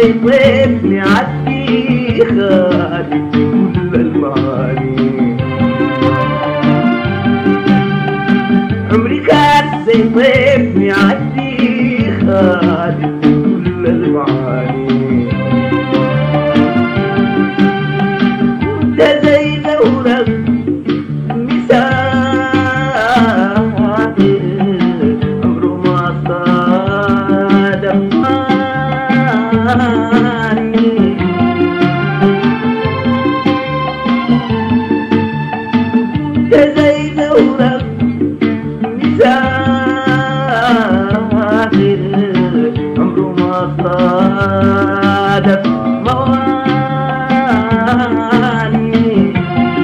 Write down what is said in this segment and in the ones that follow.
زي طيف معدي خالي كل المعاني. عمري كان زي طيف معدي خالي كل المعاني. انت زي ثورة زي ثورة مسافر عمره ما صادف مواني.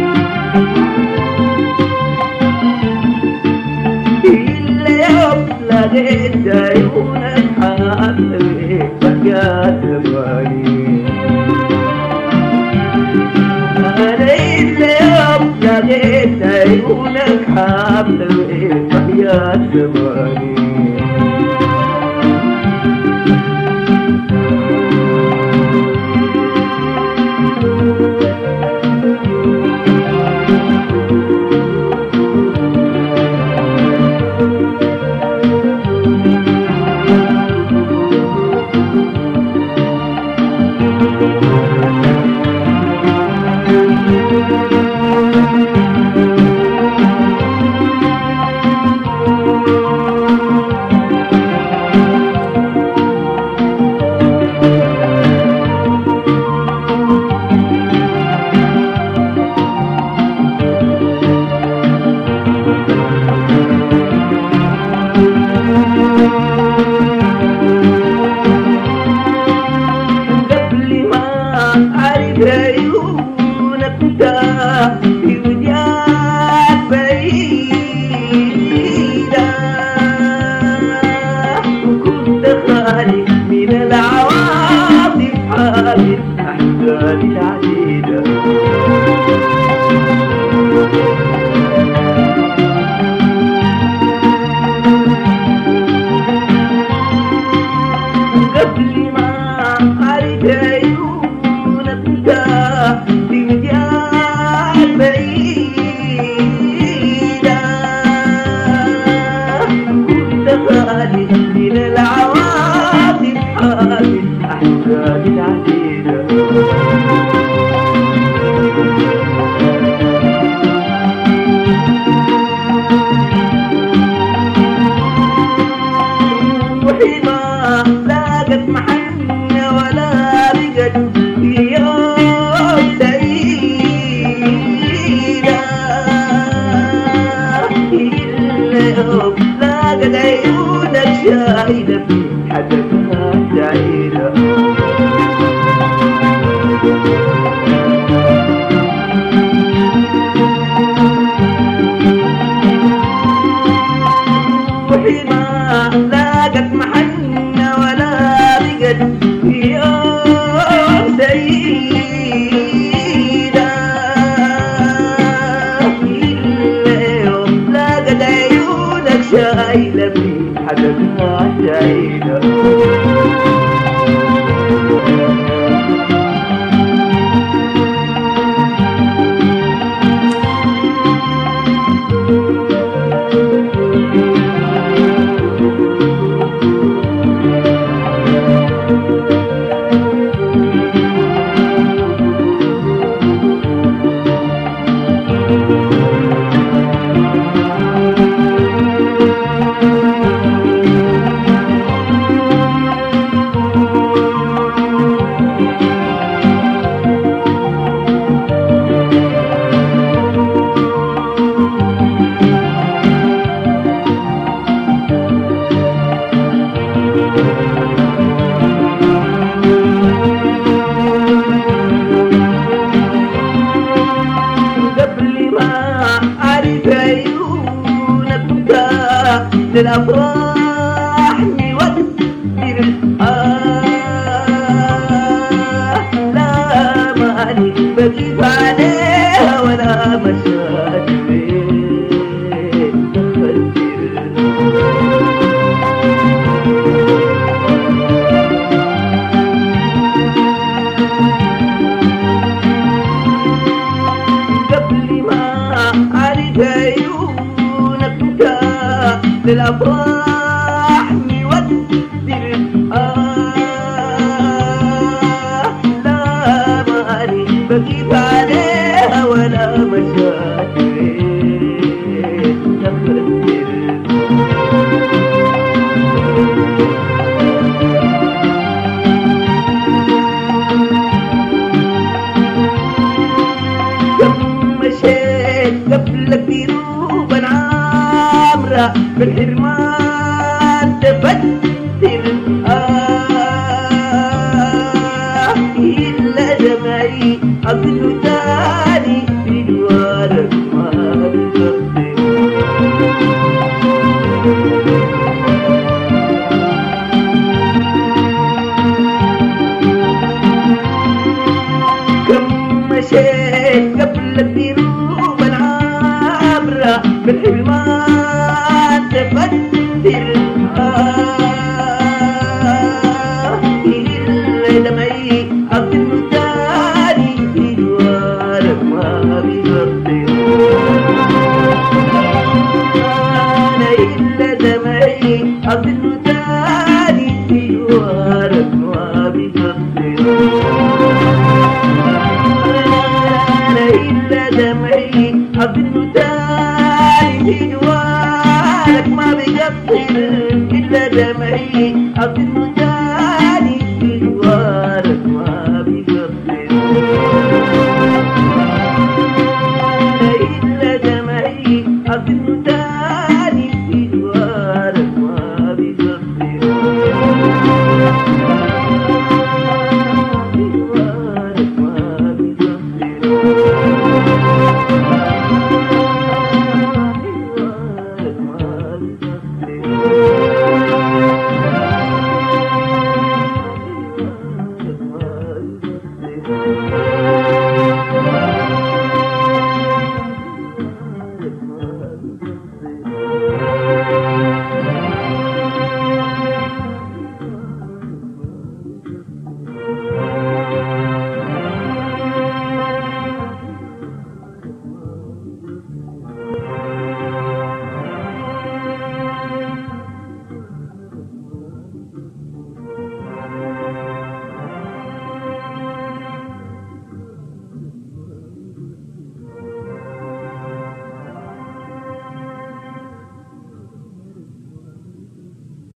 إلا يوم لقيت عيونك حاضر بقى تباني. لقيت عيونك حاملة يا زماني. عيونك في وجهك بعيدة وكنت خالي من العواطف حامل أحزاني العديدة. قبل ما أعرف عيونك في وجهك بعيدة كنت خالي من العواطف حامل أحزاني العديدة. روحي ما لاقت محنة ولا بقت في يوم سعيدة. إلا يوم لاقت عيونك شاهدة في حدثها سعيدة. روحي ما لاقت محنة ولا بقت في يوم سعيدة. إلا يوم لاقت عيونك شايلة في حدثها سعيدة. للأفراح يودر لا ماني بقيت عليها ولا مشاكل عيونك بكاء للأفراح مودر لا ماني بكيف عليها ولا مشاكل تخدر مشيت قبلك دروبا عامرة بالحرمان تفتر إلا دمعي أقول تاني بدوارك ما تقدر كم مشيت قبلك دروبا عامرة بالحرمان تفتر